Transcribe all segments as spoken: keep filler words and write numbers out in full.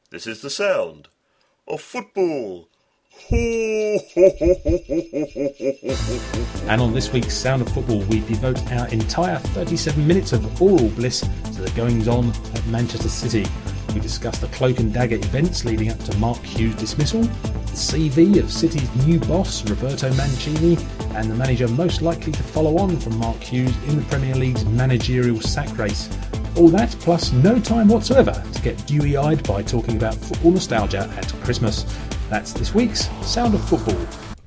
This is the sound of football. And on this week's Sound of Football, we devote our entire thirty-seven minutes of oral bliss to the goings-on at Manchester City. We discuss the cloak and dagger events leading up to Mark Hughes' dismissal, the C V of City's new boss, Roberto Mancini, and the manager most likely to follow on from Mark Hughes in the Premier League's managerial sack race. All that, plus no time whatsoever to get dewy-eyed by talking about football nostalgia at Christmas. That's this week's Sound of Football.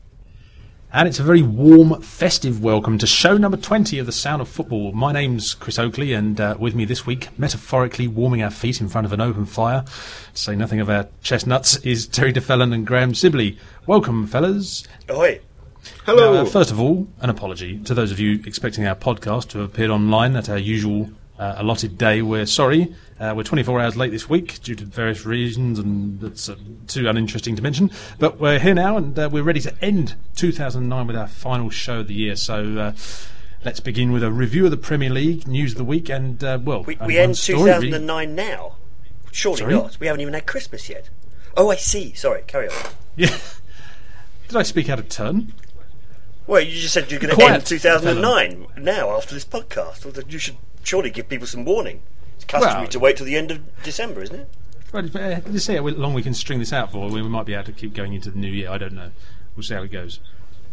And it's a very warm, festive welcome to show number twenty of the Sound of Football. My name's Chris Oakley, and uh, with me this week, metaphorically warming our feet in front of an open fire, to say nothing of our chestnuts, is Terry DeFellon and Graham Sibley. Welcome, fellas. Ahoy. Hello. Now, uh, first of all, an apology to those of you expecting our podcast to have appeared online at our usual uh, allotted day. We're sorry. Uh, we're twenty-four hours late this week due to various reasons, and that's uh, too uninteresting to mention. But we're here now, and uh, we're ready to end two thousand nine with our final show of the year. So uh, let's begin with a review of the Premier League, news of the week, and, uh, well... We, and we one end story, two thousand nine really. Now? Surely Sorry? not. We haven't even had Christmas yet. Oh, I see. Sorry, carry on. Yeah. Did I speak out of turn? Well, you just said you're going to Quiet, end two thousand nine now after this podcast. Well, you should surely give people some warning. It's customary Well, to wait till the end of December, isn't it? Well, uh, let's see how long we can string this out for. We might be able to keep going into the new year. I don't know. We'll see how it goes.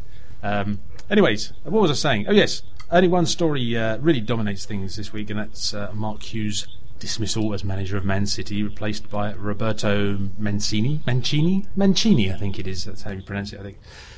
Um, anyways, what was I saying? Oh, yes. Only one story uh, really dominates things this week, and that's uh, Mark Hughes' dismissal as manager of Man City, replaced by Roberto Mancini. Mancini? Mancini, I think it is. That's how you pronounce it, I think.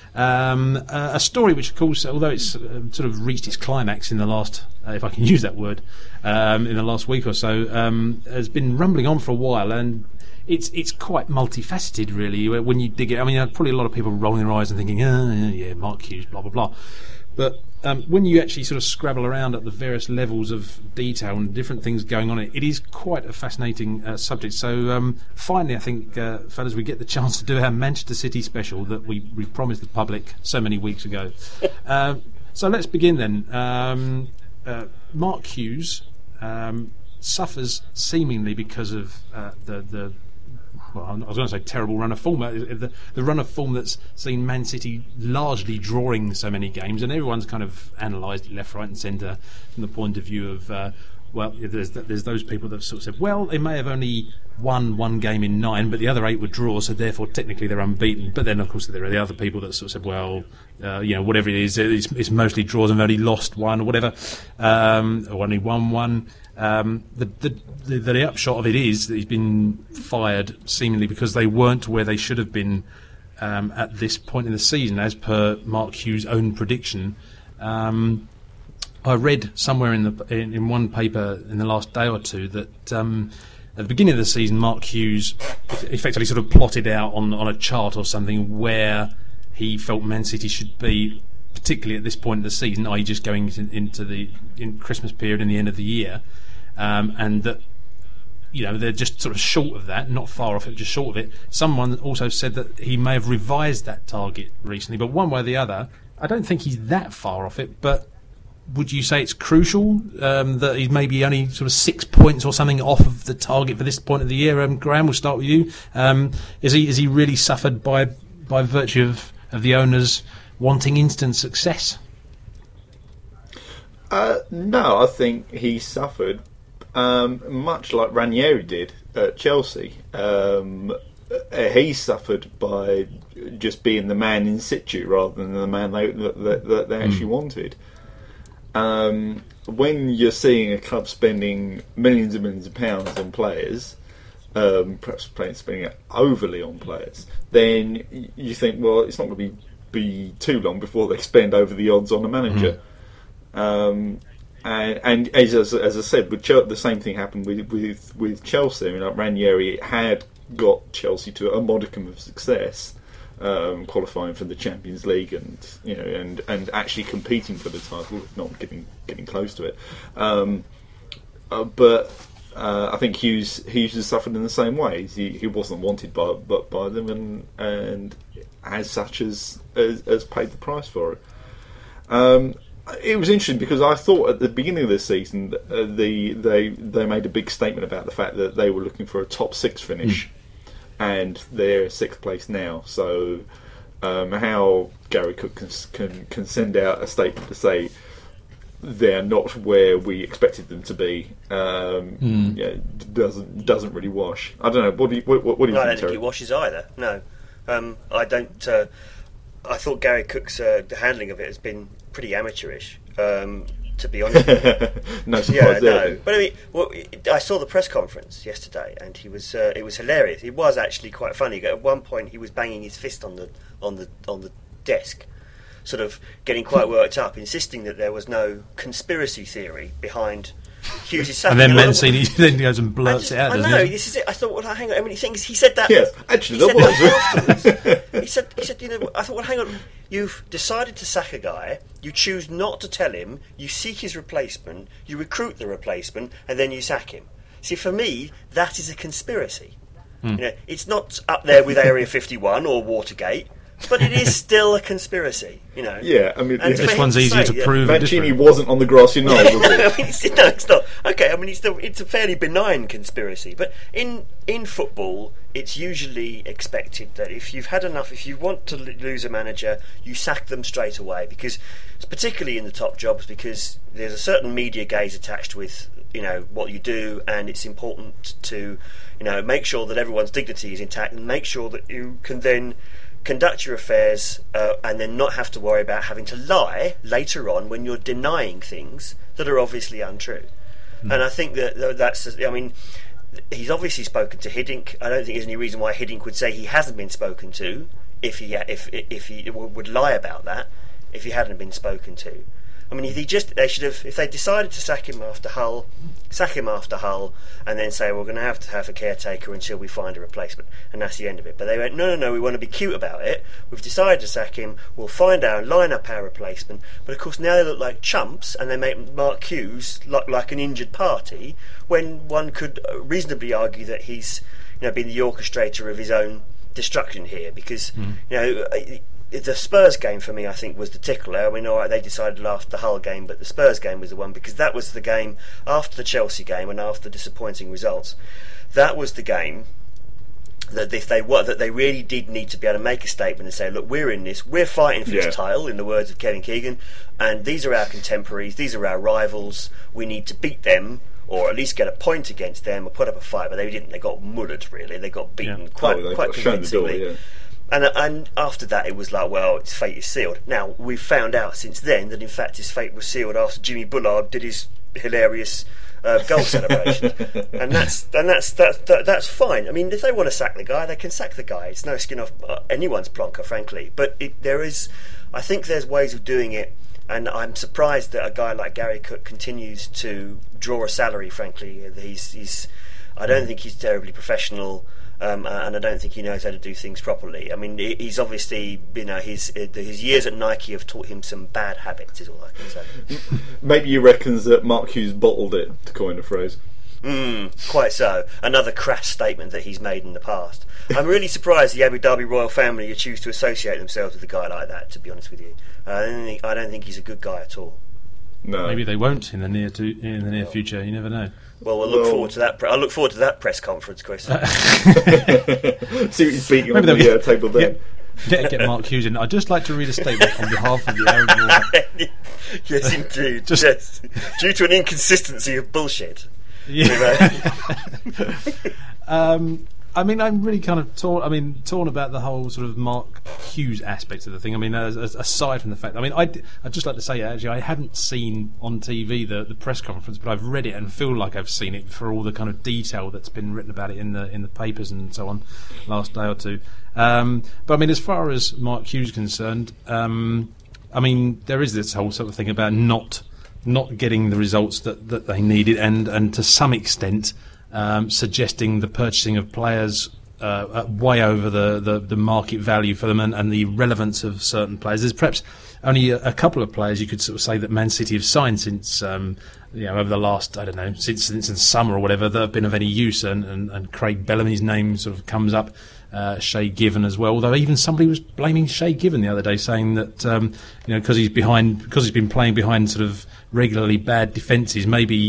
Um, uh, a story which, of course, although it's uh, sort of reached its climax in the last, uh, if I can use that word, um, in the last week or so, um, has been rumbling on for a while, and it's it's quite multifaceted, really, when you dig it. I mean, there are probably a lot of people rolling their eyes and thinking, oh, yeah, yeah, Mark Hughes, blah, blah, blah. But um, when you actually sort of scrabble around at the various levels of detail and different things going on, it, it is quite a fascinating uh, subject. So um, finally, I think, uh, fellas, we get the chance to do our Manchester City special that we, we promised the public so many weeks ago. uh, so let's begin then. Um, uh, Mark Hughes um, suffers seemingly because of uh, the... the well, I was going to say terrible run of form. The, the run of form that's seen Man City largely drawing so many games, and everyone's kind of analysed it left, right, and centre from the point of view of, uh, well, there's there's those people that have sort of said, well, they may have only won one game in nine, but the other eight were draws, so therefore technically they're unbeaten. But then, of course, there are the other people that sort of said, well, uh, you know, whatever it is, it's, it's mostly draws and they've only lost one or whatever, um, or only won one. Um, the, the, the, the upshot of it is that he's been fired seemingly because they weren't where they should have been um, at this point in the season, as per Mark Hughes' own prediction. Um, I read somewhere in the in, in one paper in the last day or two that um, at the beginning of the season, Mark Hughes effectively sort of plotted out on, on a chart or something where he felt Man City should be, particularly at this point in the season, that is just going into, into the in Christmas period and the end of the year, um, and that, you know, they're just sort of short of that, not far off it, just short of it. Someone also said that he may have revised that target recently, but one way or the other, I don't think he's that far off it. But would you say it's crucial um, that he's maybe only sort of six points or something off of the target for this point of the year? Um, Graham, we'll start with you. Um, is he is he really suffered by by virtue of, of the owners wanting instant success? Uh, no, I think he suffered um, much like Ranieri did at Chelsea. Um, he suffered by just being the man in situ rather than the man they, that, that they actually mm. wanted. Um, when you're seeing a club spending millions and millions of pounds on players, um, perhaps playing, spending it overly on players, then you think, well, it's not going to be be too long before they spend over the odds on a manager. Mm-hmm. Um, and and as, as as I said, with Chelsea, the same thing happened with with, with Chelsea. I mean, like Ranieri had got Chelsea to a modicum of success, um, qualifying for the Champions League and you know and, and actually competing for the title, if not getting getting close to it. Um, uh, but uh, I think Hughes Hughes has suffered in the same way. He he wasn't wanted by but by them, and and as such as as, as paid the price for it. Um, it was interesting because I thought at the beginning of the season uh, the they they made a big statement about the fact that they were looking for a top six finish. and they're sixth place now. So um, how Gary Cook can, can can send out a statement to say they're not where we expected them to be, um, mm. yeah, doesn't doesn't really wash. I don't know. What do you what, what do you no, think? I don't think it washes either. No, um, I don't. Uh, I thought Gary Cook's uh, handling of it has been pretty amateurish. Um, to be honest, no surprise yeah, there. no. But I mean, well, I saw the press conference yesterday, and he was uh, it was hilarious. It was actually quite funny. At one point, he was banging his fist on the on the on the desk, sort of getting quite worked up, insisting that there was no conspiracy theory behind Hughes' sacking. And then Mancini then goes and blurts just, it out. I know, this is it. I thought, well, hang on. I mean, things he said that. Yes, actually, he there said was. that afterwards. he said, he said, you know, I thought, well, hang on. You've decided to sack a guy. You choose not to tell him. You seek his replacement. You recruit the replacement, and then you sack him. See, for me, that is a conspiracy. Mm. You know, it's not up there with Area fifty-one or Watergate. But it is still a conspiracy, you know. Yeah, I mean, yeah. This one's easier to prove. Mancini wasn't on the grassy knoll, was he? I mean, it's, no, it's not. Okay, I mean, it's, still, it's a fairly benign conspiracy. But in in football, it's usually expected that if you've had enough, if you want to l- lose a manager, you sack them straight away. Because, particularly in the top jobs, because there's a certain media gaze attached with, you know, what you do, and it's important to, you know, make sure that everyone's dignity is intact, and make sure that you can then conduct your affairs uh, and then not have to worry about having to lie later on when you're denying things that are obviously untrue. Mm. And I think that that's, I mean, he's obviously spoken to Hiddink. I don't think there's any reason why Hiddink would say he hasn't been spoken to if he if if he would lie about that if he hadn't been spoken to. I mean, if he just they should have if they decided to sack him after Hull, sack him after Hull, and then say we're going to have to have a caretaker until we find a replacement, and that's the end of it. But they went, no, no, no, we want to be cute about it. We've decided to sack him. We'll find our line up our replacement. But of course, now they look like chumps, and they make Mark Hughes look like an injured party when one could reasonably argue that he's, you know, been the orchestrator of his own destruction here because mm. you know. The Spurs game for me, I think, was the tickler. I mean, all right, they decided after the Hull game, but the Spurs game was the one because that was the game after the Chelsea game and after disappointing results. That was the game that if they were, that they really did need to be able to make a statement and say, "Look, we're in this. We're fighting for yeah. this title." In the words of Kevin Keegan, and these are our contemporaries. These are our rivals. We need to beat them. Or at least get a point against them, or put up a fight. But they didn't. They got mullered. Really, they got beaten yeah. quite, oh, quite convincingly. Door, yeah. And and after that, it was like, well, its fate is sealed. Now we've found out since then that in fact his fate was sealed after Jimmy Bullard did his hilarious uh, goal celebration, and that's and that's that's that, that's fine. I mean, if they want to sack the guy, they can sack the guy. It's no skin off uh, anyone's plonker, frankly. But it, there is, I think, there's ways of doing it. And I'm surprised that a guy like Gary Cook continues to draw a salary. Frankly, he's, he's I don't think he's terribly professional, um, and I don't think he knows how to do things properly. I mean, he's obviously, you know, his his years at Nike have taught him some bad habits. Is all I can say. Maybe you reckons that Mark Hughes bottled it, to coin a phrase. Mm, quite so. Another crass statement that he's made in the past. I'm really surprised the Abu Dhabi royal family choose to associate themselves with a guy like that. To be honest with you, uh, I don't think I don't think he's a good guy at all. No, maybe they won't in the near to in the near well, future. You never know. Well, we'll look well, forward to that. Pre- I look forward to that press conference, Chris. See what he's beating on the uh, table there. Get, get Mark Hughes in. I'd just like to read a statement on behalf of the Arab. Yes, indeed. Just yes, due to an inconsistency of bullshit. Yeah. um, I mean, I'm really kind of torn. I mean, torn about the whole sort of Mark Hughes aspect of the thing. I mean, as, as, aside from the fact, I mean, I'd, I'd just like to say actually, I haven't seen on T V the, the press conference, but I've read it and feel like I've seen it for all the kind of detail that's been written about it in the in the papers and so on last day or two. Um, but I mean, as far as Mark Hughes is concerned, um, I mean, there is this whole sort of thing about not. not getting the results that, that they needed and, and to some extent um, suggesting the purchasing of players uh, way over the, the, the market value for them and, and the relevance of certain players. There's perhaps only a, a couple of players you could sort of say that Man City have signed since um, you know over the last, I don't know, since, since the summer or whatever, that have been of any use, and, and, and Craig Bellamy's name sort of comes up. Uh, Shay Given as well, although even somebody was blaming Shay Given the other day, saying that um, you know because he's behind, because he's been playing behind sort of regularly bad defences, maybe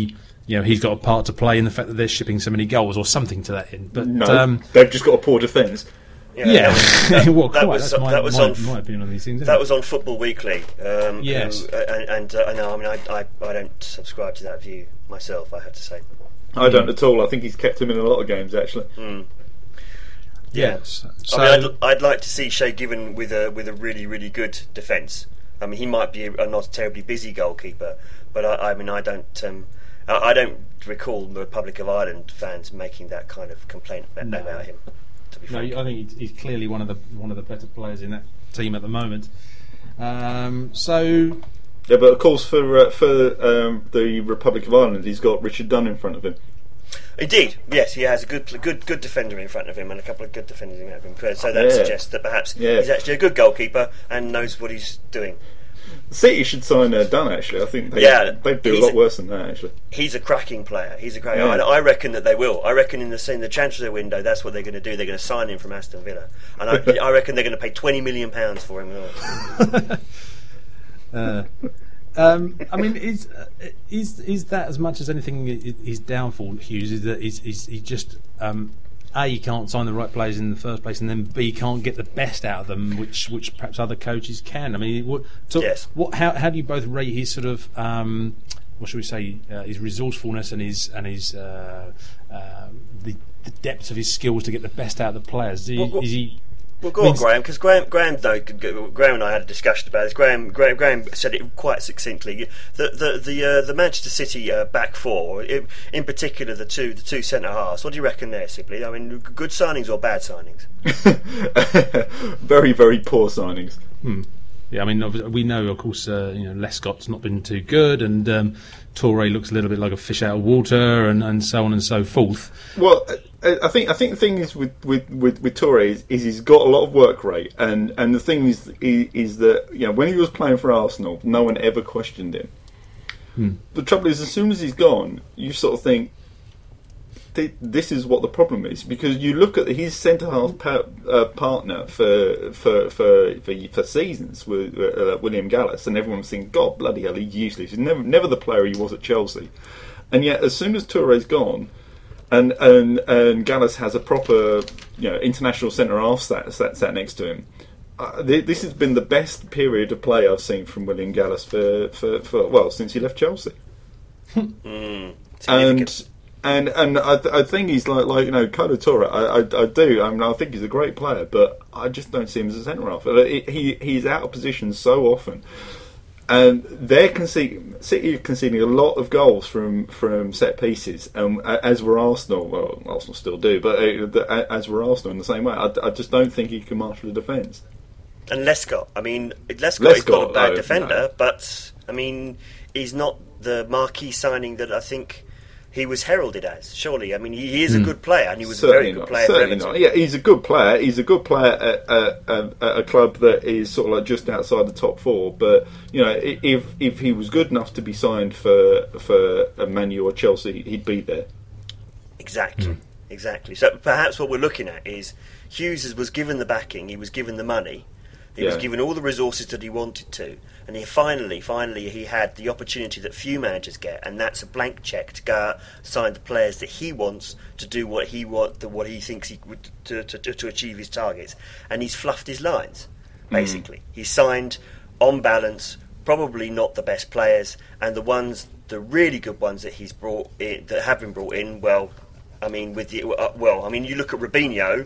you know, he's got a part to play in the fact that they're shipping so many goals or something to that end. But no, um, they've just got a poor defence. Yeah, yeah. that was, well, that quite. was, That's my, that was my, on, my opinion on these things. That was on Football Weekly. Um, yes. Who, and and uh, no, I mean, I, I, I don't subscribe to that view myself, I have to say. I don't at all. I think he's kept him in a lot of games, actually. Mm. Yeah. Yeah. So, I mean, I'd, I'd like to see Shay Given with a with a really, really good defence. I mean, he might be a, a not terribly busy goalkeeper, but I, I mean, I don't, um, I, I don't recall the Republic of Ireland fans making that kind of complaint about, No. about him. To be no, frank. I think he's, he's clearly one of the one of the better players in that team at the moment. Um, so. Yeah, but of course, for uh, for um, the Republic of Ireland, he's got Richard Dunn in front of him. Indeed, yes, he has a good, good, good defender in front of him, and a couple of good defenders in front of him. So that Yeah. suggests that perhaps Yeah. he's actually a good goalkeeper and knows what he's doing. City should sign uh, Dunn. Actually, I think they Yeah, they'd do a he's lot a- worse than that. Actually, He's a cracking player. He's a cracking. Yeah. I, I reckon that they will. I reckon in the in the transfer window, that's what they're going to do. They're going to sign him from Aston Villa, and I, I reckon they're going to pay twenty million pounds for him. Uh, um, I mean, is uh, is is that as much as anything i- his downfall, Hughes? Is that is is he just um, A, he can't sign the right players in the first place, and then B, he can't get the best out of them, which which perhaps other coaches can. I mean, what, so Yes. what? How how do you both rate his sort of um, what should we say? Uh, his resourcefulness and his and his uh, uh, the, the depth of his skills to get the best out of the players. Is he? Well, well- is he Well, go on, means- Graham, because Graham, Graham, though, Graham and I had a discussion about this. Graham, Graham, Graham said it quite succinctly. The the the, uh, the Manchester City uh, back four, it, in particular, the two the two centre halves. What do you reckon there, Sibley? I mean, good signings or bad signings? very very poor signings. Hmm. Yeah, I mean, obvi- we know, of course, uh, you know, Lescott's not been too good, and um, Toure looks a little bit like a fish out of water, and, and so on and so forth. Well, I I think I think the thing is with with with, with Toure is, is he's got a lot of work rate, and, and the thing is, is is that you know when he was playing for Arsenal, no one ever questioned him. Hmm. The trouble is, as soon as he's gone, you sort of think th- this is what the problem is, because you look at his centre half pa- uh, partner for for for for, for seasons with uh, William Gallas, and everyone's thinking, God bloody hell, he's useless. He's never never the player he was at Chelsea, and yet as soon as Toure's gone. And, and and Gallas has a proper, you know, international centre half sat, sat sat next to him. Uh, th- this has been the best period of play I've seen from William Gallas for, for, for well since he left Chelsea. Mm, And and and I, th- I think he's like like you know Kolo Toure. I, I I do. I mean I think he's a great player, but I just don't see him as a centre half. Uh, He he's out of position so often. And they're conceding, City are conceding a lot of goals from, from set pieces, um, as were Arsenal. Well, Arsenal still do, but uh, as were Arsenal in the same way. I, I just don't think he can marshal a defence. And Lescott, I mean, Lescott is not a Lescott, bad no, defender, no. but I mean, he's not the marquee signing that I think he was heralded as. Surely, I mean, he, he is a good player, and he was Certainly a very good not. player for Certainly Everton. not. Yeah, he's a good player. He's a good player at, at, at, at a club that is sort of like just outside the top four. But you know, i- if if he was good enough to be signed for for a Man U or Chelsea, he'd be there. Exactly, exactly. So perhaps what we're looking at is Hughes was given the backing, he was given the money, he was Yeah. given all the resources that he wanted to, and he finally, finally, he had the opportunity that few managers get, and that's a blank check to go out, sign the players that he wants to do what he want, the, what he thinks he would to, to, to achieve his targets, and he's fluffed his lines. Basically, mm. he's signed on balance. Probably not the best players, and the ones, the really good ones that he's brought in, that have been brought in. Well, I mean, with the uh, well, I mean, you look at Robinho.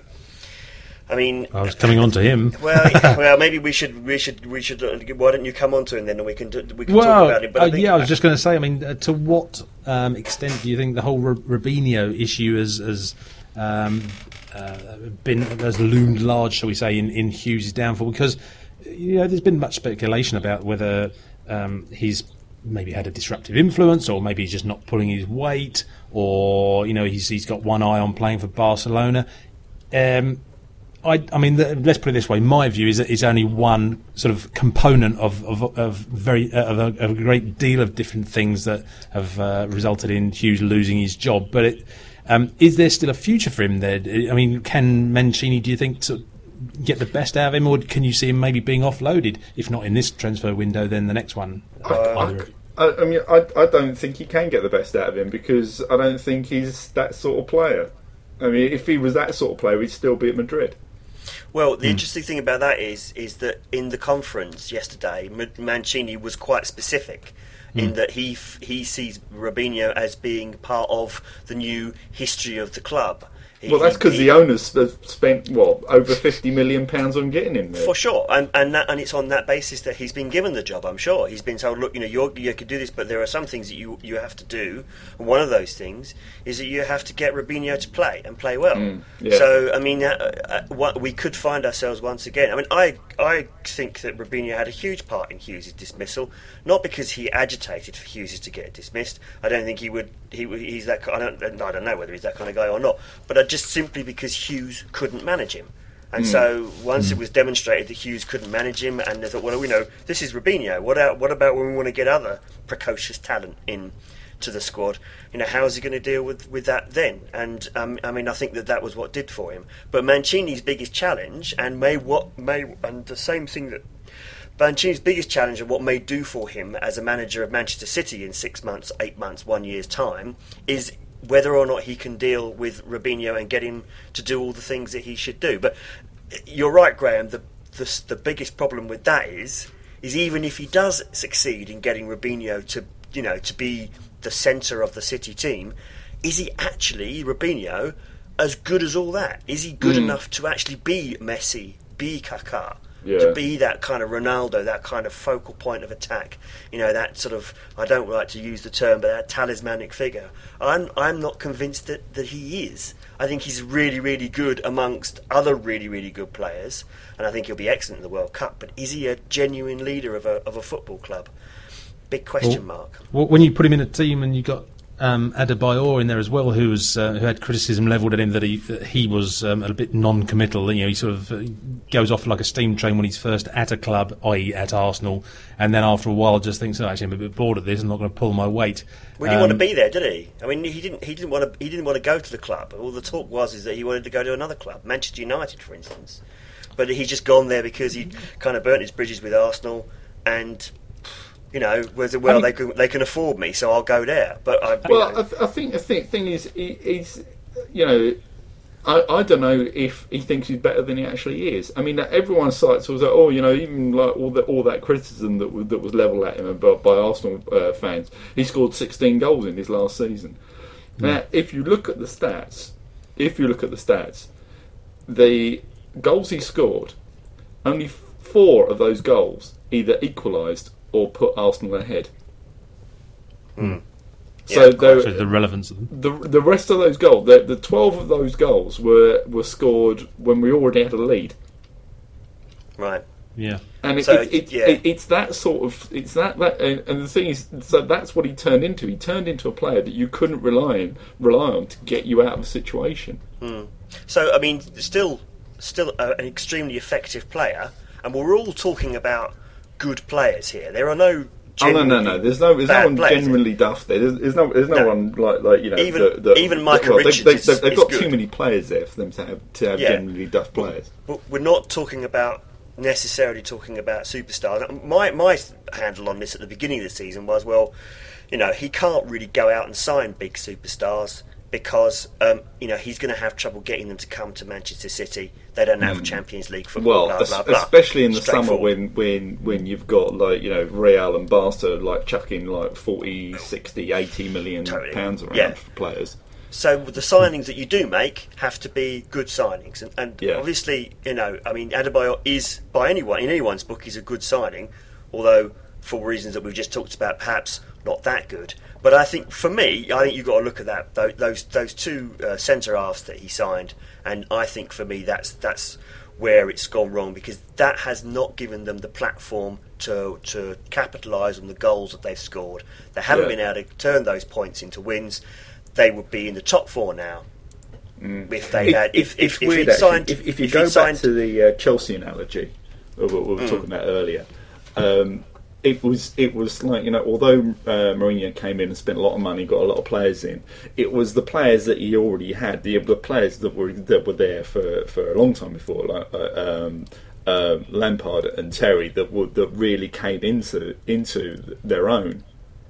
I mean, I was coming on to him. well, well, maybe we should, we should, we should. Uh, why don't you come on to him then, and we can, do, we can Well, talk about it. But I uh, think, yeah, I was just going to say. I mean, uh, to what um, extent do you think the whole R- Robinho issue has, has um, uh, been has loomed large, shall we say, in, in Hughes' downfall? Because you know, there's been much speculation about whether um, he's maybe had a disruptive influence, or maybe he's just not pulling his weight, or you know, he's he's got one eye on playing for Barcelona. Um, I, I mean, the, let's put it this way. My view is that it's only one sort of component of of, of very uh, of, a, of a great deal of different things that have uh, resulted in Hughes losing his job. But it, um, is there still a future for him there? I mean, can Mancini, do you think, to get the best out of him, or can you see him maybe being offloaded? If not in this transfer window, then the next one. Uh, Either. I, I mean, I, I don't think you can get the best out of him because I don't think he's that sort of player. I mean, if he was that sort of player, he'd still be at Madrid. Well, the mm. interesting thing about that is is that in the conference yesterday, Mancini was quite specific mm. in that he f- he sees Robinho as being part of the new history of the club. He, well, that's because he, the owners have spent what over fifty million pounds on getting him there. For sure, and and that, and it's on that basis that he's been given the job. I'm sure he's been told, look, you know, you're, you could do this, but there are some things that you you have to do. And one of those things is that you have to get Robinho to play and play well. Mm, yeah. So, I mean, uh, uh, what, we could find ourselves once again. I mean, I I think that Robinho had a huge part in Hughes' dismissal, not because he agitated for Hughes to get dismissed. I don't think he would. He he's that. I don't. I don't know whether he's that kind of guy or not. But I just simply because Hughes couldn't manage him. And mm. so once mm. it was demonstrated that Hughes couldn't manage him, and they thought, well, we know this is Robinho. What out, what about when we want to get other precocious talent in to the squad? You know, how is he going to deal with, with that then? And um, I mean, I think that that was what did for him. But Mancini's biggest challenge, and may what may and the same thing that Mancini's biggest challenge and what may do for him as a manager of Manchester City in six months, eight months, one year's time, is whether or not he can deal with Robinho and get him to do all the things that he should do. But you're right, Graham, the the, the biggest problem with that is is even if he does succeed in getting Robinho to, you know, to be the centre of the City team, is he actually, Robinho, as good as all that? Is he good mm. enough to actually be Messi, be Kaká? Yeah. To be that kind of Ronaldo, that kind of focal point of attack, you know, that sort of, I don't like to use the term, but that talismanic figure. I'm I'm not convinced that, that he is. I think he's really, really good amongst other really, really good players, and I think he'll be excellent in the World Cup. But is he a genuine leader of a of a football club? Big question well, mark. Well, when you put him in a team and you got Um, Adebayor in there as well, who was uh, who had criticism levelled at him that he that he was um, a bit non-committal. You know, he sort of uh, goes off like a steam train when he's first at a club, that is, at Arsenal, and then after a while just thinks, "Oh, actually, I'm a bit bored of this. I'm not going to pull my weight." Well, he didn't um, want to be there, did he? I mean, he didn't. He didn't want to. He didn't want to go to the club. All the talk was is that he wanted to go to another club, Manchester United, for instance. But he's just gone there because he kind of burnt his bridges with Arsenal and. You know, whether well I mean, they can they can afford me, so I'll go there. But I, well, know. I, th- I think the thing, thing is, he, he's you know, I, I don't know if he thinks he's better than he actually is. I mean, everyone cites was like, oh, you know, even like all that all that criticism that was, that was levelled at him by, by Arsenal uh, fans. He scored sixteen goals in his last season. Mm. Now, if you look at the stats, if you look at the stats, the goals he scored, only four of those goals either equalised or put Arsenal ahead. Mm. So, yeah, the, the relevance of them. The the rest of those goals, the, the twelve of those goals were were scored when we already had a lead. Right. Yeah. And it, so, it, it, yeah. it, it's that sort of it's that that and, and the thing is, so that's what he turned into. He turned into a player that you couldn't rely on rely on to get you out of a situation. Mm. So I mean, still still a, an extremely effective player, and we're all talking about good players here. There are no. Oh no no no! There's no there's no one players, genuinely daft there. There's, there's no there's no, no one like like you know even the, the, even Michael well, Richards. They, they, is, they've is got good. too many players there for them to have to have yeah. genuinely daft players. But we're not talking about necessarily talking about superstars. My my handle on this at the beginning of the season was, well, you know, he can't really go out and sign big superstars because um, you know he's going to have trouble getting them to come to Manchester City. They don't have mm. Champions League football. Well, blah, blah, blah. especially in the summer when, when, when you've got like you know Real and Barca like chucking like forty, sixty, eighty million totally. pounds around yeah. for players. So the signings that you do make have to be good signings, and, and yeah. obviously, you know, I mean, Adebayor is by anyone in anyone's book he's a good signing, although for reasons that we've just talked about, perhaps not that good. But I think for me, I think you've got to look at that those those two uh, centre halves that he signed, and I think for me that's that's where it's gone wrong because that has not given them the platform to to capitalise on the goals that they've scored. They haven't yeah. been able to turn those points into wins. They would be in the top four now mm. if they it, had. It, if it's if, if weird, he'd signed, if, if you if go back signed, to the uh, Chelsea analogy of what we were mm. talking about earlier, um, it was it was like you know, although uh, Mourinho came in and spent a lot of money, got a lot of players in, it was the players that he already had, the the players that were that were there for, for a long time before, like uh, um, uh, Lampard and Terry, that were, that really came into into their own.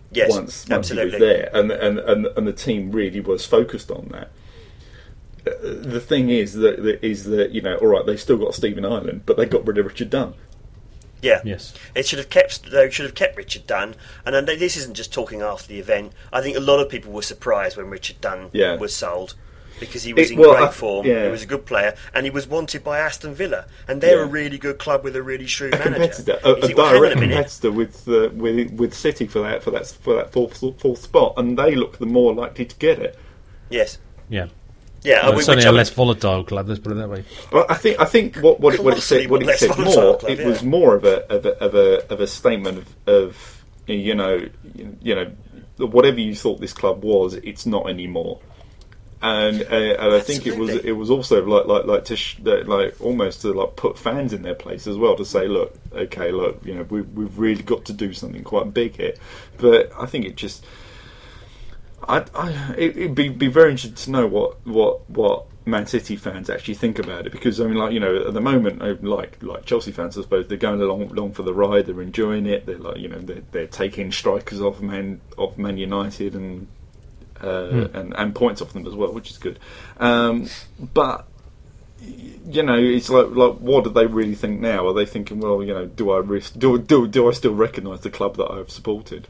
Yes, once, once he was absolutely. there, and, and and and the team really was focused on that. Uh, The thing is that, that is that you know, all right, they've still got Stephen Ireland, but they got rid of Richard Dunn. Yeah, Yes. It should have kept. They should have kept Richard Dunn, and then this isn't just talking after the event. I think a lot of people were surprised when Richard Dunn Yeah. was sold because he was It- in well, great I- form. yeah. He was a good player, and he was wanted by Aston Villa, and they're Yeah. a really good club with a really shrewd A manager. competitor, a, You a think, well, hang on direct a minute. competitor with, uh, with with City for that for that for that fourth fourth spot, and they look the more likely to get it. Yes, Yeah. yeah. Well, we- it's certainly which a I- less volatile club. Let's put it that way. Well, I think I think what what it, what it said what it Colossally said less more volatile club, it was yeah. more of a of a of a, of a statement of, of you know you know whatever you thought this club was, it's not anymore. And uh, and I think it was Absolutely. it was also like like like to sh- like almost to like put fans in their place as well, to say, look, okay, look, you know, we we've really got to do something quite big here. But I think it just I I it, it'd be be very interesting to know what what what Man City fans actually think about it, because I mean, like, you know, at the moment, uh, like like Chelsea fans, I suppose they're going along along for the ride. They're enjoying it. They're like, you know, they're, they're taking strikers off Man of Man United and uh, Hmm. and and points off them as well, which is good. Um, but you know, it's like like what do they really think now? Are they thinking, well, you know, do I risk, do do do I still recognise the club that I've supported?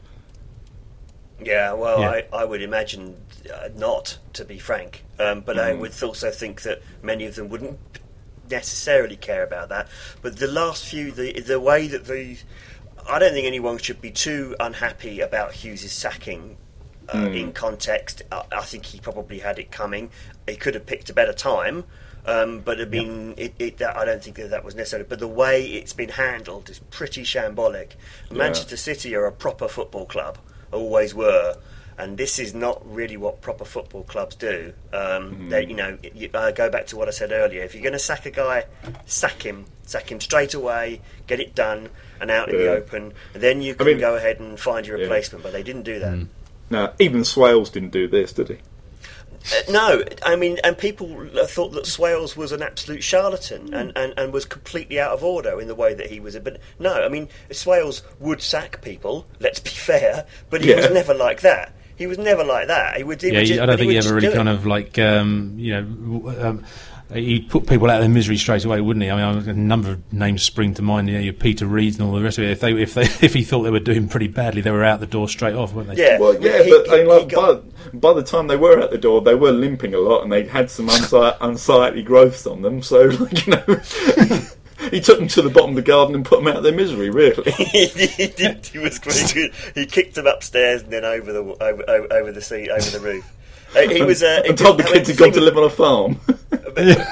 Yeah, well, Yeah. I, I would imagine uh, not, to be frank. Um, but I Mm. would also think that many of them wouldn't necessarily care about that. But the last few, the the way that the, I don't think anyone should be too unhappy about Hughes' sacking. Uh, Mm. In context, I, I think he probably had it coming. He could have picked a better time. Um, but I mean, it, it, that, I don't think that that was necessary. But the way it's been handled is pretty shambolic. Yeah. Manchester City are a proper football club, always were, and this is not really what proper football clubs do. Um, they, you know, you, uh, go back to what I said earlier. If you're going to sack a guy, sack him, sack him straight away, get it done, and out in the Yeah. open. And then you I can mean- go ahead and find your Yeah. replacement. But they didn't do that. Now, even Swales didn't do this, did he? Uh, no, I mean, and people uh, thought that Swales was an absolute charlatan and, and, and was completely out of order in the way that he was. But no, I mean, Swales would sack people, let's be fair, but he Yeah. was never like that. He was never like that. He would. He Yeah, would he- just, I but don't think would he just ever really do it. kind of like, um, you know, um, he'd put people out of their misery straight away, wouldn't he? I mean, a number of names spring to mind. You know, your Peter Reeds and all the rest of it. If they, if they, if he thought they were doing pretty badly, they were out the door straight off, weren't they? Yeah, Well, yeah, he- but I he- mean, like, he got- by, by the time they were at the door, they were limping a lot, and they'd had some unsi- unsightly growths on them. So, like, you know, he took them to the bottom of the garden and put them out of their misery. Really, he, did, he was very good. He kicked them upstairs and then over the over, over, over the seat, over the roof. Uh, he was. Uh, and told the I mean, kids the had gone thing to live on a farm. But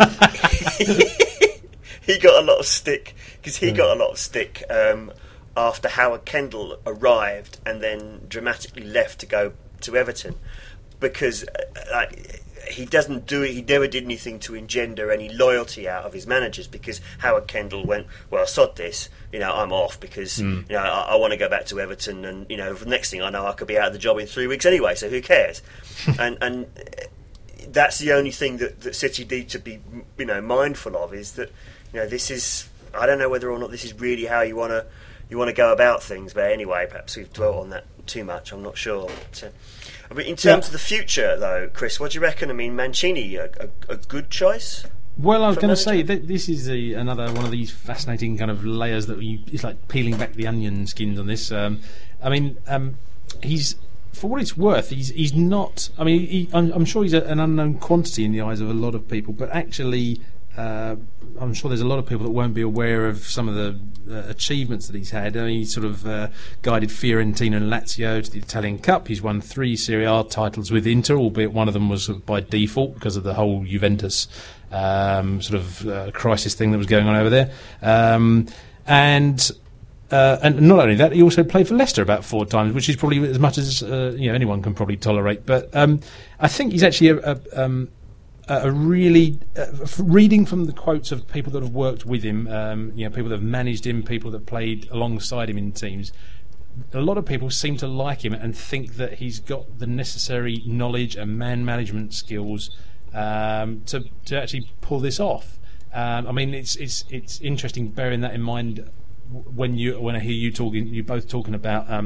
he, he got a lot of stick because he got a lot of stick um, after Howard Kendall arrived and then dramatically left to go to Everton because uh, like, he doesn't do it. He never did anything to engender any loyalty out of his managers because Howard Kendall went, well, sod this, you know, I'm off because you know I, I want to go back to Everton and you know the next thing I know I could be out of the job in three weeks anyway, so who cares? and and. That's the only thing that, that City need to be, you know, mindful of is that, you know, this is. I don't know whether or not this is really how you want to you want to go about things. But anyway, perhaps we've dwelt on that too much. I'm not sure. But, uh, but in terms Yeah. of the future, though, Chris, what do you reckon? I mean, Mancini, a, a, a good choice. Well, I was For going to say manager? that this is a, another one of these fascinating kind of layers that you, it's like peeling back the onion skins on this. Um, I mean, um, he's. For what it's worth, he's he's not. I mean, he, I'm, I'm sure he's a, an unknown quantity in the eyes of a lot of people. But actually, uh, I'm sure there's a lot of people that won't be aware of some of the uh, achievements that he's had. I mean, he sort of uh, guided Fiorentina and Lazio to the Italian Cup. He's won three Serie A titles with Inter, albeit one of them was by default because of the whole Juventus um, sort of uh, crisis thing that was going on over there. Um, and. Uh, and not only that, he also played for Leicester about four times, which is probably as much as uh, you know anyone can probably tolerate. But um, I think he's actually a, a, um, a really uh, f- reading from the quotes of people that have worked with him, um, you know, people that have managed him, people that have played alongside him in teams. A lot of people seem to like him and think that he's got the necessary knowledge and man management skills um, to to actually pull this off. Um, I mean, it's it's it's interesting bearing that in mind. When you when I hear you talking, you both talking about um,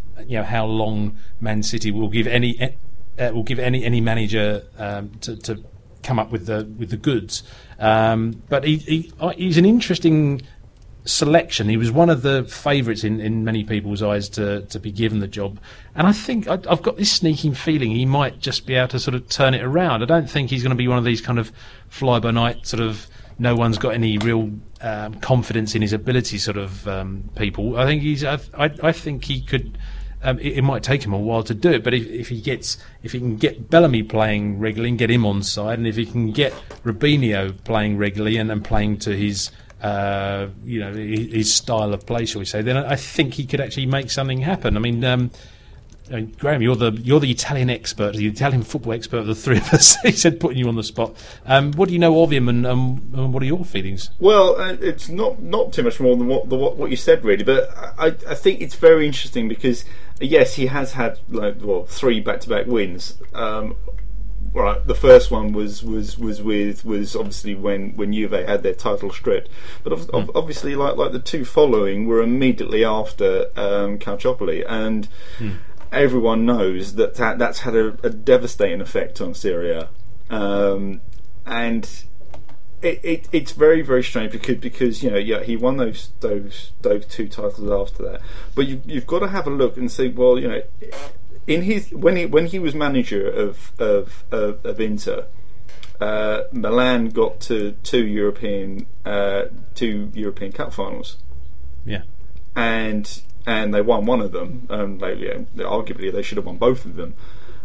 you know how long Man City will give any uh, will give any any manager um, to, to come up with the with the goods. Um, but he, he he's an interesting selection. He was one of the favourites in, in many people's eyes to, to be given the job, and I think I, I've got this sneaking feeling he might just be able to sort of turn it around. I don't think he's going to be one of these kind of fly-by-night sort of no one's got any real um, confidence in his ability sort of um, people. I think he's I, I, I think he could um, it, it might take him a while to do it, but if, if he gets if he can get Bellamy playing regularly and get him on side, and if he can get Robinho playing regularly and, and playing to his Uh, you know, his, his style of play, shall we say? Then I think he could actually make something happen. I mean, um, uh, Graham, you're the you're the Italian expert, the Italian football expert of the three of us. He said, putting you on the spot. Um, what do you know of him, and, um, and what are your feelings? Well, uh, it's not not too much more than what the, what, what you said, really. But I, I think it's very interesting because yes, he has had like well three back-to-back wins. Um, Right, the first one was, was, was with was obviously when, when Juve had their title stripped, but ov- mm. obviously like like the two following were immediately after um, Calciopoli, and mm. everyone knows that, that that's had a, a devastating effect on Serie A, um, and it, it it's very very strange because because you know yeah he won those those those two titles after that, but you you've got to have a look and see well you know. In his when he when he was manager of of of, of Inter, uh, Milan got to two European uh, two European Cup finals. Yeah, and and they won one of them. Um, they, yeah, arguably, they should have won both of them.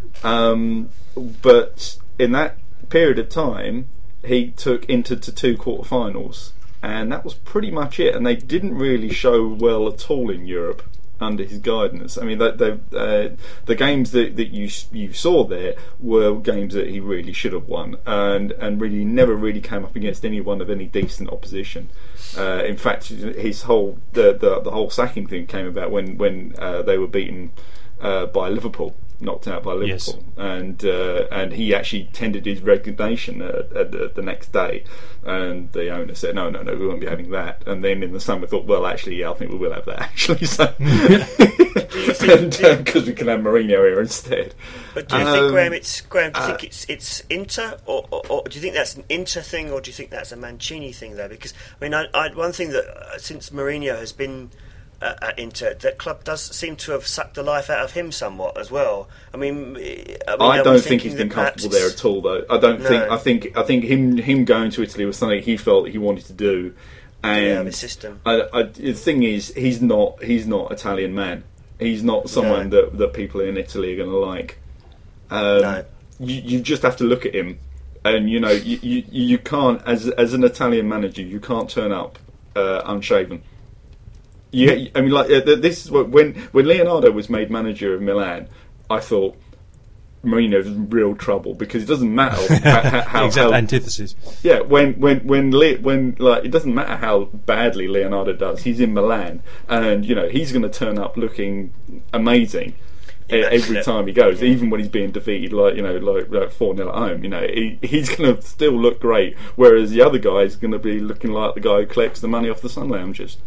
Um, but in that period of time, he took Inter to two quarterfinals, and that was pretty much it. And they didn't really show well at all in Europe under his guidance. I mean, the the, uh, the games that, that you you saw there were games that he really should have won, and and really never really came up against anyone of any decent opposition. Uh, in fact, his whole the, the the whole sacking thing came about when when uh, they were beaten uh, by Liverpool, knocked out by Liverpool, yes. and uh, and he actually tendered his resignation uh, at the, the next day, and the owner said no no no we won't be having that, and then in the summer thought well actually yeah I think we will have that actually so because um, we can have Mourinho here instead. But do you um, think Graham it's Graham do you uh, think it's it's Inter or, or, or do you think that's an Inter thing or do you think that's a Mancini thing there? Because I mean I, I, one thing that uh, since Mourinho has been Uh, at Inter, that club does seem to have sucked the life out of him somewhat as well. I mean, I, mean, I don't think he's been comfortable there at all, though. I don't no. think. I think. I think him him going to Italy was something he felt he wanted to do, and yeah, the system. I, I, the thing is, he's not. He's not Italian man. He's not someone no. that that people in Italy are going to like. Um, no. You, you just have to look at him, and you know, you you, you can't as as an Italian manager, you can't turn up uh, unshaven. Yeah, I mean, like uh, this is what when when Leonardo was made manager of Milan, I thought Mourinho's in real trouble because it doesn't matter how, how exact how, antithesis. Yeah, when when when Le, when like it doesn't matter how badly Leonardo does, he's in Milan, and you know he's going to turn up looking amazing. Yeah, every time he goes, yeah. even when he's being defeated, like you know, like, like four nil at home, you know, he, he's going to still look great. Whereas the other guy is going to be looking like the guy who collects the money off the sun loungers.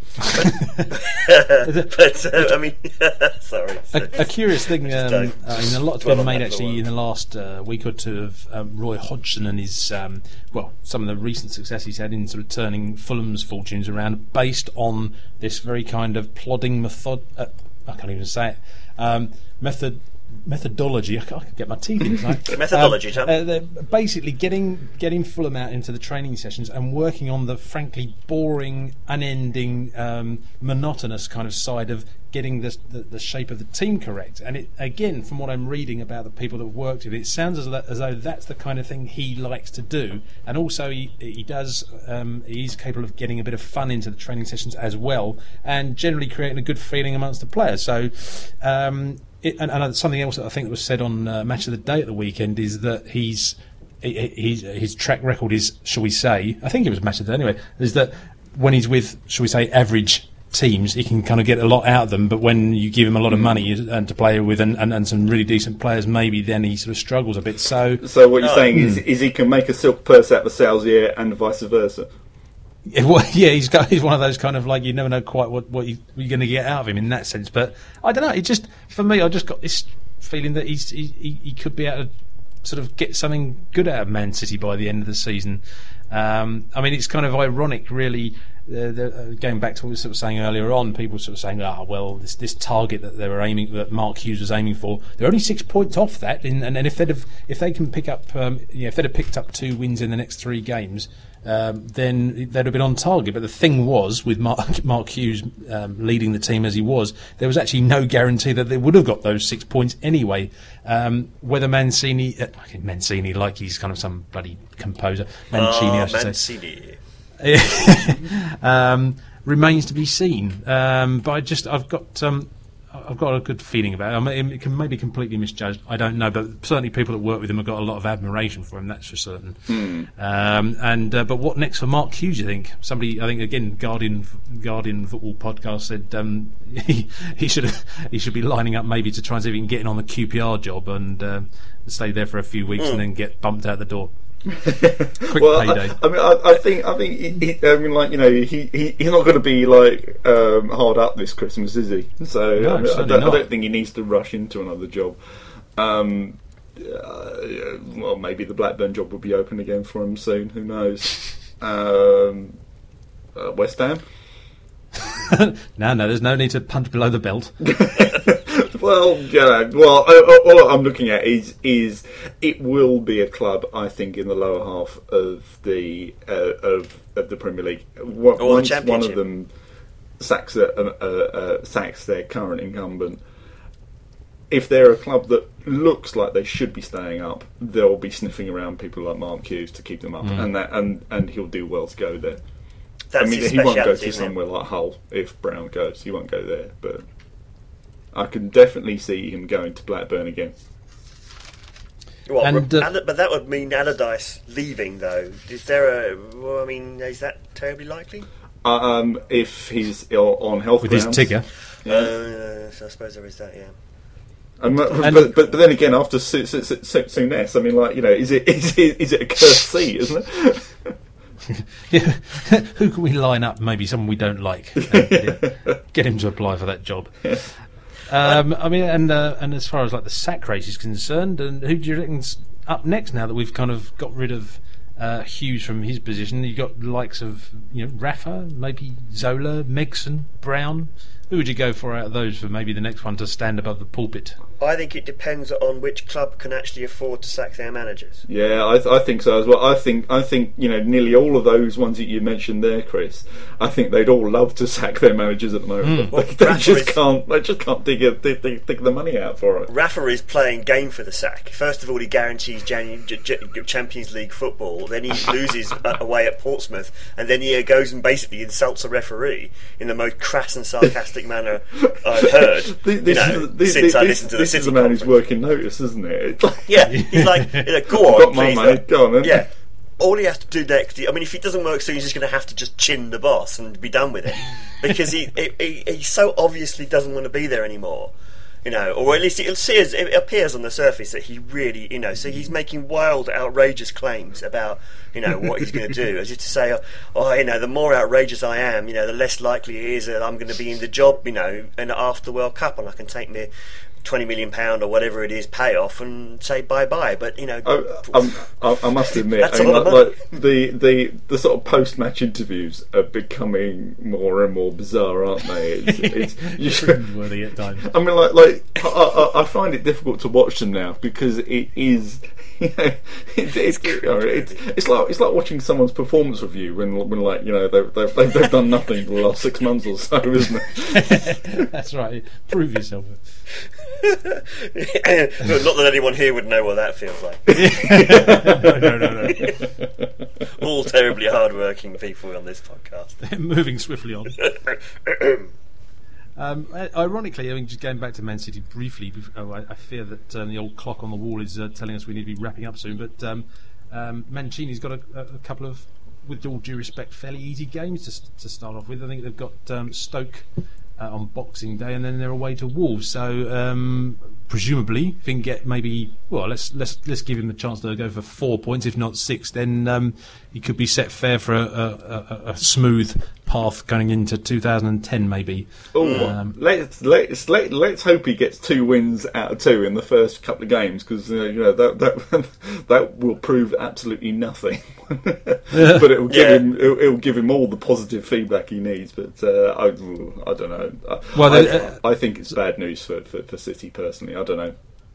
but, but uh, I mean, sorry. A, a curious thing. Um, I mean, a lot's been made actually in the last uh, week or two of um, Roy Hodgson and his um, well, some of the recent success he's had in sort of turning Fulham's fortunes around, based on this very kind of plodding method. Uh, I can't even say it. Um, method methodology. I can't get my teeth in tonight. Methodology, Tom. Um, uh, basically, getting getting Fulham out into the training sessions and working on the frankly boring, unending, um, monotonous kind of side of getting the, the the shape of the team correct. And it again, from what I'm reading about the people that have worked with it, it sounds as though, as though that's the kind of thing he likes to do. And also, he he does. Um, he's capable of getting a bit of fun into the training sessions as well, and generally creating a good feeling amongst the players. So. Um, It, and, and something else that I think that was said on uh, Match of the Day at the weekend is that he's, he, he's his track record is, shall we say, I think it was Match of the Day anyway, is that when he's with, shall we say, average teams, he can kind of get a lot out of them, but when you give him a lot of money and to play with and, and, and some really decent players, maybe then he sort of struggles a bit. So, so what you're oh, saying mm. is, is he can make a silk purse out of a sow's ear and vice versa? Yeah, well, yeah, he's got. He's one of those kind of like you never know quite what what you, you're going to get out of him in that sense. But I don't know. It just for me, I just got this feeling that he's he, he could be able to sort of get something good out of Man City by the end of the season. Um, I mean, it's kind of ironic, really. Uh, the, uh, going back to what we were sort of saying earlier on, people were sort of saying, "Ah, oh, well, this this target that they were aiming, that Mark Hughes was aiming for, they're only six points off that." In, and, and if they'd have, if they can pick up, um, you know, if they'd have picked up two wins in the next three games, um, then they'd have been on target. But the thing was, with Mark, Mark Hughes um, leading the team as he was, there was actually no guarantee that they would have got those six points anyway. Um, whether Mancini, uh, Mancini, like he's kind of some bloody composer, Mancini, oh, I should Mancini. say. um, remains to be seen. Um, but I just, I've got, um, I've got a good feeling about it. I mean, it can maybe completely misjudged. I don't know, but certainly people that work with him have got a lot of admiration for him. That's for certain. Hmm. Um, and uh, but what next for Mark Hughes? You think somebody? I think again, Guardian Guardian Football Podcast said um, he he should he should be lining up maybe to try and see if he can get in on the Q P R job and uh, stay there for a few weeks mm. and then get bumped out the door. Quick well, payday. I, I mean, I, I think, I think, he, he, I mean, like you know, he, he he's not going to be like um, hard up this Christmas, is he? So no, I, mean, I, don't, I not. don't think he needs to rush into another job. Um, uh, well, maybe the Blackburn job will be open again for him soon. Who knows? Um, uh, West Ham. no, no, there's no need to punch below the belt. Well, yeah, well, all I'm looking at is is it will be a club, I think, in the lower half of the uh, of of the Premier League. Once or the one of them sacks a, uh, uh, sacks their current incumbent, if they're a club that looks like they should be staying up, they'll be sniffing around people like Mark Hughes to keep them up, mm. and that and, and he'll do well to go there. That's I mean, his he won't go to isn't somewhere it? like Hull if Brown goes. He won't go there, but I can definitely see him going to Blackburn again. Well, and, uh, but that would mean Allardyce leaving, though. Is there a? Well, I mean, is that terribly likely? Um, if he's on health with grounds, his Tigger. Yeah. Uh, so I suppose there is that. Yeah. Um, but, but but then again, after Su- Su- Su- Su- Souness, I mean, like you know, is it is it is it a cursed seat, isn't it? Yeah. Who can we line up? Maybe someone we don't like. And get, him, get him to apply for that job. Yeah. Um, I mean, and uh, and as far as like the sack race is concerned, and who do you reckon's up next now that we've kind of got rid of uh, Hughes from his position? You got the likes of you know Rafa, maybe Zola, Megson, Brown. Who would you go for out of those for maybe the next one to stand above the pulpit? I think it depends on which club can actually afford to sack their managers. Yeah, I, th- I think so as well. I think I think you know nearly all of those ones that you mentioned there, Chris. I think they'd all love to sack their managers at the moment. Mm. But they, Well, they just is, can't. They just can't dig, it, dig, dig, dig the money out for it. Rafa is playing game for the sack. First of all, he guarantees Jan- J- J- Champions League football. Then he loses away at Portsmouth, and then he goes and basically insults a referee in the most crass and sarcastic manner I've heard. This, you know, is, this, since this, I listened to the this City is the man conference. who's working notice, isn't it? It's like, yeah, he's like, you know, go on, got my please. money, Like, go on then. Yeah. All he has to do next, I mean, if it doesn't work soon, he's just going to have to just chin the boss and be done with it, because he, he he so obviously doesn't want to be there anymore, you know, or at least it appears, it appears on the surface that he really, you know, so he's making wild, outrageous claims about, you know, what he's going to do, as if to say, oh, you know, the more outrageous I am, you know, the less likely it is that I'm going to be in the job, you know, and after the World Cup, and I can take me twenty million pound or whatever it is payoff and say bye bye. But you know, I, I, I must admit, That's I mean, a lot like, of money. like the, the the sort of post match interviews are becoming more and more bizarre, aren't they? It's, it's cringeworthy at times. I mean, like like I, I, I find it difficult to watch them now because it is. You know, it, it's, you know, it's it's like it's like watching someone's performance review when when like you know they've they've, they've, they've done nothing for the last six months or so, isn't it? That's right. Prove yourself. Not that anyone here would know what that feels like. no, no, no, no. All terribly hard-working people on this podcast. Moving swiftly on. Um, ironically, I mean, just going back to Man City briefly, oh, I, I fear that um, the old clock on the wall is uh, telling us we need to be wrapping up soon. But um, um, Mancini's got a, a couple of, with all due respect, fairly easy games to, to start off with. I think they've got um, Stoke uh, on Boxing Day, and then they're away to Wolves. So um, presumably, if he can get maybe, well, let's let's let's give him the chance to go for four points, if not six. Then um, he could be set fair for a, a, a, a smooth path going into two thousand ten, maybe. Oh, um, let's let's let, let's hope he gets two wins out of two in the first couple of games, because uh, you know that that that will prove absolutely nothing. But it will give yeah. him it will give him all the positive feedback he needs. But uh, I I don't know. Well, I, uh, I think it's bad news for, for, for City personally. I don't know.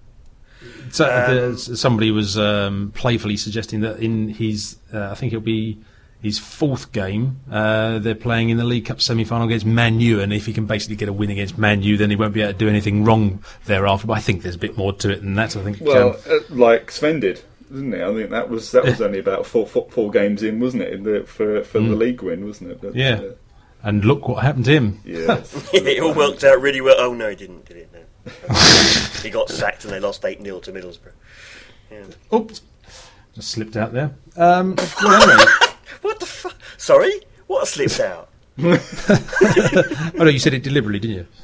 So Um, um, somebody was um, playfully suggesting that in his, uh, I think it'll be his fourth game, uh, they're playing in the League Cup semi-final against Man U, and if he can basically get a win against Man U, then he won't be able to do anything wrong thereafter. But I think there's a bit more to it than that. I think. Well, um, uh, like Sven did, isn't it? I think that was that was only about four, four, four games in, wasn't it? In the, for for Mm. the league win, wasn't it? But, yeah. Uh, and look what happened to him. yeah. it all worked out really well. Oh no, he didn't, did it? No. He got sacked and they lost eight nil to Middlesbrough. Yeah. Oops, just slipped out there. Um, well, anyway. What the fuck? Sorry? What slipped out? Oh no, you said it deliberately, didn't you?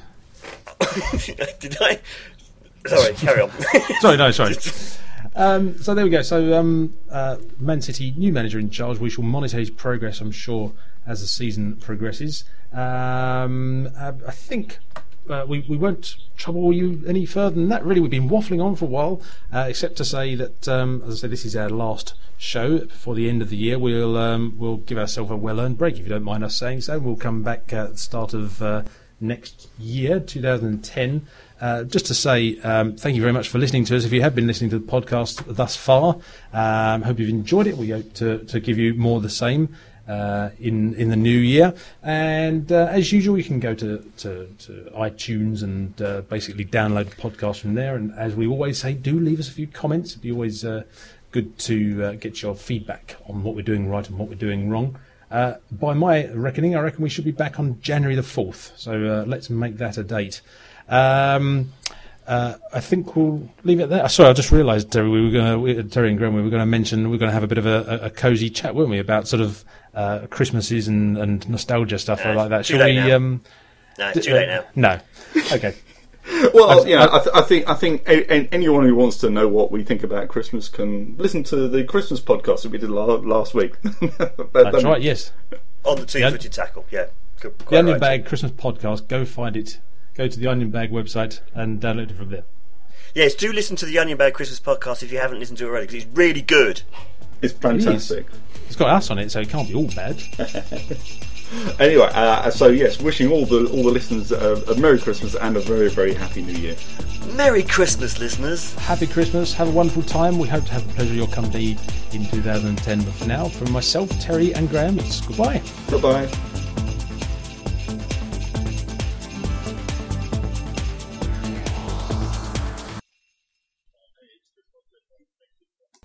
Did I? Sorry, carry on. Sorry, no, sorry. Um, so there we go. So um, uh, Man City, new manager in charge. We shall monitor his progress, I'm sure, as the season progresses. Um, uh, I think uh, we, we won't trouble you any further than that. Really, we've been waffling on for a while, uh, except to say that, um, as I said, this is our last show before the end of the year. We'll um, we'll give ourselves a well-earned break, if you don't mind us saying so. We'll come back at the start of uh, next year, two thousand ten. Uh, just to say um, thank you very much for listening to us. If you have been listening to the podcast thus far, um, hope you've enjoyed it. We hope to, to give you more of the same uh, in in the new year. And uh, as usual, you can go to, to, to iTunes and uh, basically download the podcast from there. And as we always say, do leave us a few comments. It'd be always uh, good to uh, get your feedback on what we're doing right and what we're doing wrong. Uh, by my reckoning, I reckon we should be back on January the fourth. So uh, let's make that a date. Um, uh, I think we'll leave it there. Sorry, I just realised, Terry, we were going to, Terry and Graham, we were going to mention we were going to have a bit of a, a, a cosy chat, weren't we, about sort of uh, Christmases and, and nostalgia stuff No, like that. too Shall late we? now. Um, No, it's too late now. No. Okay. Well, I've- yeah, I've- I, th- I think I think a- a- anyone who wants to know what we think about Christmas can listen to the Christmas podcast that we did la- last week. That- That's that- right. Yes. On the Yeah. two-footed tackle, yeah. Good, The quite Onion right. Bag Christmas podcast. Go find it. Go to the Onion Bag website and download it from there. Yes, do listen to the Onion Bag Christmas podcast if you haven't listened to it already, because it's really good. It's fantastic. It's got us on it, so it can't be all bad. Anyway, uh, so yes, wishing all the all the listeners uh, a Merry Christmas and a very very Happy New Year. Merry Christmas, listeners. Happy Christmas. Have a wonderful time. We hope to have the pleasure of your company in two thousand ten. But for now, from myself, Terry and Graham, it's goodbye. Bye bye.